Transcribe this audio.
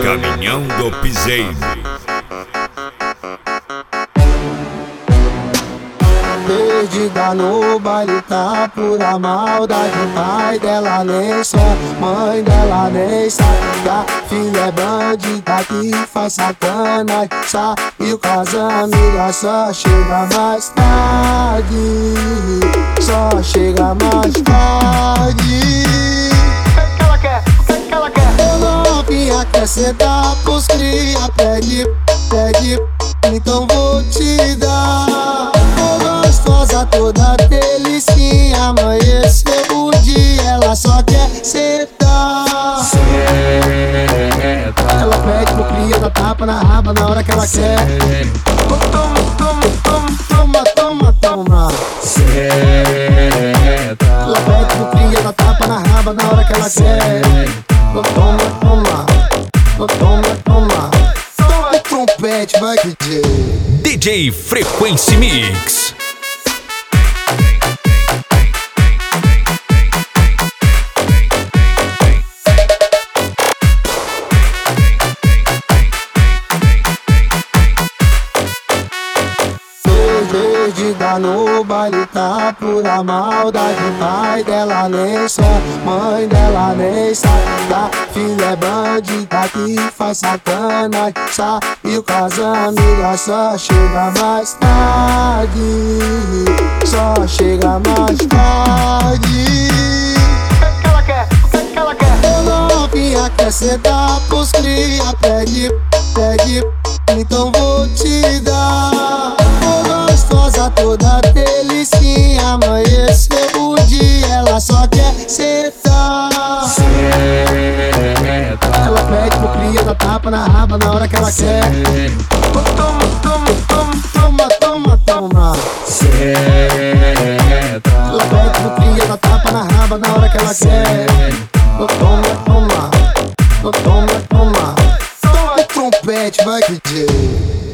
Caminhão do Piseiro. Perdida no baile, tá pura maldade. Pai dela nem som, mãe dela nem sabe que a filha é bandida que faz sacanagem. Saiu com as amigas, só chega mais tarde. Só chega mais tarde. O que ela quer? O que ela quer? Eu novinha quer sentar pros cria. Pede, então vou te dar. Gostosa, toda delicinha. Amanheceu o dia, ela só quer sentar. Ela pede pro cria, dá tapa na raba na hora que ela quer. Toma, toma, toma, toma, toma, toma. Ela pede pro cria, dá tapa na raba na hora que ela quer. Toma, toma, toma, toma. Toma o trompete, vai DJ. DJ Frequency Mix. Perdida no baile, tá pura maldade. Pai dela nem som, mãe dela nem sabe que a filha é bandida que faz sacanagem. Saiu com as amigas, só chega mais tarde. Só chega mais tarde. O que ela quer? O que ela quer? Eu novinha quer sentar pros cria. Pede, então vou te dar. Gostosa, toda delicinha. Amanheceu o dia, ela só quer sentar. Ela pede pro cria, dá tapa na raba na hora que ela quer. Toma, toma, toma, toma, toma, toma. Ela pede pro cria, dá tapa na raba na hora que ela quer. Toma, toma, toma, toma. Toma o trompete, vai DJ.